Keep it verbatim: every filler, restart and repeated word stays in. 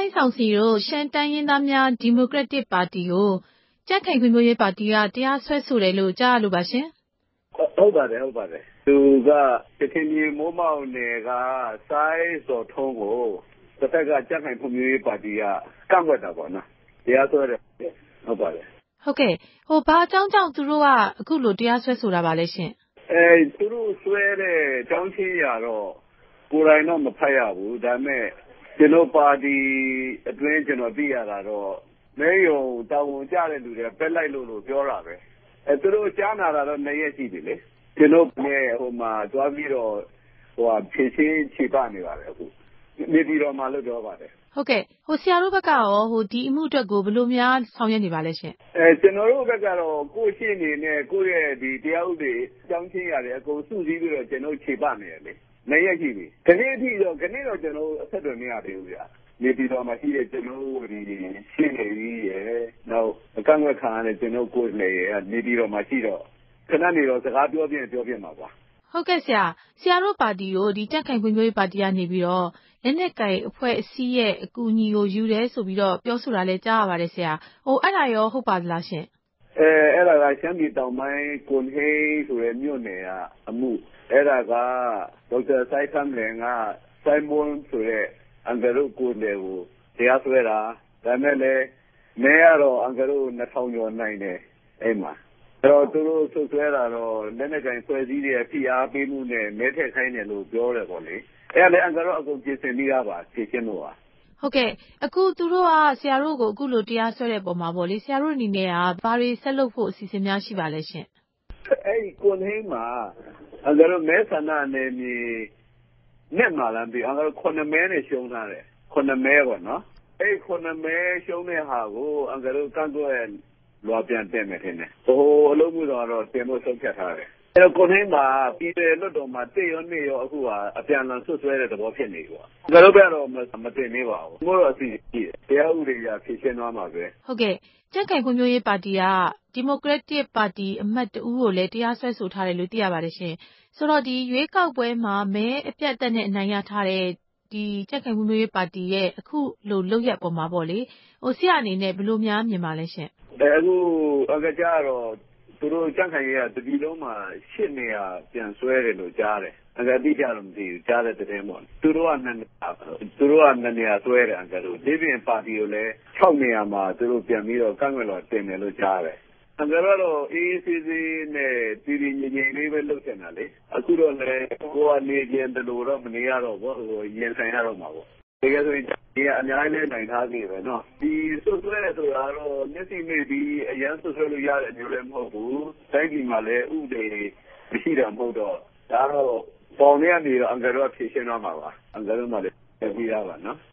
စိုင်းဆောင်စီတို့ရှမ်းတိုင်းရင်းသားများဒီမိုကရက်တစ်ပါတီကိုကြံ့ခိုင်ဖွံ့ဖြိုးရေးပါတီကတရားစွဲဆိုတယ်လို့ကြားရလို့ပါရှင်ဟုတ်ပါတယ်ဟုတ်ပါတယ်သူကတခင်မြေမိုးမောက်နယ်ကစိုင်းစော်ထုံးကိုတစ်ဖက်ကကြံ့ခိုင်ဖွံ့ဖြိုးရေးပါတီကကန့်ကွက်တာပေါ့နော်တရားစွဲတယ်ဟုတ်ပါတယ်ဟုတ်ကဲ့ဟိုဘာအကြောင်းကြောင့်သူတို့ကအခုလိုတရားစွဲဆိုတာပါလဲရှင်အဲသူတို့စွဲတဲ့အကြောင်းချင်းရာတော့ကိုယ်တိုင်တော့မဖတ်ရဘူးဒါပေမဲ့ကျွန်တော်ပါတီအတွင်းကျွန်တော်သိရတာတော့မဲယုံတာဝန်ကျတဲ့လူတွေပက်လိုက်လို့လို့ပြောတာပဲအဲသူတို့ကြားနာတာတော့နှစ်ရက်ရှိပြီလေကျွန်တော်နဲ့ဟိုမှာတွားပြီးတော့ဟိုဖြည့်ချင်းခြေပနေပါတယ်အခုနေပြီးတော့မှလို့ပြောပါတယ်ဟုတ်ကဲ့ဟိုဆရာတို့ဘက်ကရောဟိုဒီအမှုအတွက်ကိုဘယ်လိုများဆောင်ရွက်နေပါလဲရှင်အဲကျွန်တော်တို့ဘက်ကတော့ကိုယ့်ရှင်းနေနဲ့ကိုယ့်ရဲ့ဒီတရားဥပဒေအကြောင်းချင်းရတယ်အကုန်စုစည်းပြီးတော့ကျွန်တော်ခြေပနေတယ်လေနှစ်ရက်ရှိပြီခဏအထိတော့ခဏတော့ကျွန်တော်အဆက်အသွယ်မရသေးဘူးဗျာနေပြီးတော့မှရှိတဲ့ကျွန်တော်ဒီရှင်းနေပြီရယ်နောက်အကန့်အကွက်ခံရတဲ့ကျွန်တော်ကိုယ်လည်းနေပြီးတော့မှရှိတော့ခဏနေတော့စကားပြောပြရင်ပြောပြမှာပါဟုတ်ကဲ့ဆရာဆရာတို့ပါတီကိုဒီကြံ့ခိုင်ဖွံ့ဖြိုးရေးပါတီကနေပြီးတော့လက်နက်ကိုင်အဖွဲ့အစည်းရဲ့အကူအညီကိုယူတယ်ဆိုပြီးတော့ပြောဆိုတာလဲကြားရပါတယ်ဆရာဟိုအဲ့ဒါရောဟုတ်ပါသလားရှင်အဲအဲ့ဒါကရှမ်းပြည်တောင်ပိုင်းကွန်ဟေးဆိုတဲ့မြို့နယ်ကအမှုအဲ့ဒါကဒေါက်တာစိုင်းခမ်းလင်ကစိုင်းမွန်းဆိုတဲ့အန်ကရုကိုယ်လေကိုတရားစွဲတာဒါမဲ့လည်းမဲရတော့အန်ကရုနှစ်ထောင်ကျော်နိုင်တယ်အဲ့မှာအဲ့တော့သူတို့ဆွဆွဲတာတော့လက်နက်ကင်ဆွဲစည်းတွေဖိအားပေးမှုနဲ့မဲထက်ခိုင်းတယ်လို့ပြောတယ်ပေါ့လေအဲ့ဒါလည်းအန်ကရုအကုန်ပြင်ဆင်ပြီးသားပါဖြည့်ရှင်းလို့ပါဟုတ်ကဲ့အခုသူတို့ကဆရာတို့ကိုအခုလိုတရားစွဲတဲ့ပုံမှာပေါ့လေဆရာတို့အနေနဲ့ကဘာတွေဆက်လုပ်ဖို့အစီအစဉ်များရှိပါလဲရှင်အဲ့ဒီကွန်ဟင်းမှာအန်ကရုမဲဆန္ဒနယ်မြေနဲ့မှလာပြီးအန်ကရုခုနှစ်မဲနဲ့ရှုံးထားတယ်ခုနှစ်မဲပေါ့နော်အဲ့ခုနှစ်မဲရှုံးတဲ့ဟာကိုအန်ကရုကန့်ကွက်လွှာပြန်တင်မယ်ထင်တယ်ဟိုအလုံးမှုတော့တင်ဖို့ဆုံးဖြတ်ထားတယ်အဲ့တော့ကိုင်းမှာပြည်တယ်လွတ်တော်မှာတစ်ရောနှစ်ရောအခုဟာအပြန်အလှန်ဆွဆွဲတဲ့သဘောဖြစ်နေပြီ။ငါတို့ကတော့မတင်သေးပါဘူး။မို့တော့အစီအစီတရားဥပဒေအရဖြည့်ရှင်းသွားမှာပဲ။ဟုတ်ကဲ့ကြံ့ခိုင်ဖွံ့ဖြိုးရေးပါတီကဒီမိုကရက်တစ်ပါတီအမတ်တဦးကိုလည်းတရားစွဲဆိုထားတယ်လို့သိရပါတယ်ရှင်။ဆိုတော့ဒီရွေးကောက်ပွဲမှာမဲအပြတ်အသတ်နဲ့အနိုင်ရထားတဲ့ဒီကြံ့ခိုင်ဖွံ့ဖြိုးရေးပါတီရဲ့အခုလိုလုပ်ရက်ပေါ်မှာပေါ့လေဟိုဆရာအနေနဲ့ဘယ်လိုများမြင်ပါလဲရှင်။အဲအခုအကကြတော့သူတို့ကြံ့ခိုင်ရေးကတပြည်လုံးမှာရှစ်နေရပြန်ဆွဲတယ်လို့ကြားတယ်။အကတိကြတော့မသိဘူးကြားတဲ့တဲ့ပေါ့။သူတို့ကနှစ်သူတို့ကနှစ်နေရဆွဲတယ်အကတို့ဒီပြင်ပါတီကိုလည်း၆နေရမှာသူတို့ပြန်ပြီးတော့ကန့်ကွက်တော့တင်တယ်လို့ကြားတယ်။အကကတော့အေးအေးဆေးဆေးနဲ့ပြည်ပြည်ငြိမ်ငြိမ်လေးပဲလုပ်ချင်တာလေ။အခုတော့လည်းကိုကနေကျင်တယ်လို့တော့မနေရတော့ဘူးဟိုရင်ဆိုင်ရတော့မှာပေါ့။တကယ်ဆိုရင်ဒီအများကြီးနဲ့နိုင်ထားပြီပဲနော်ဒီဆွဆွဲဆိုတာတော့မျက်စိမိပြီးအရန်ဆွဆွဲလို့ရတဲ့မျိုးလည်းမဟုတ်ဘူးတိုင်းပြည်မှာလည်းဥပဒေမရှိတာမဟုတ်တော့ဒါတော့ပေါင်ရနေတော့အင်္ဂါတော့ဖြည့်ရှင်းတော့မှာပါအင်္ဂါတော့မှလည်းပြီးရပါနော်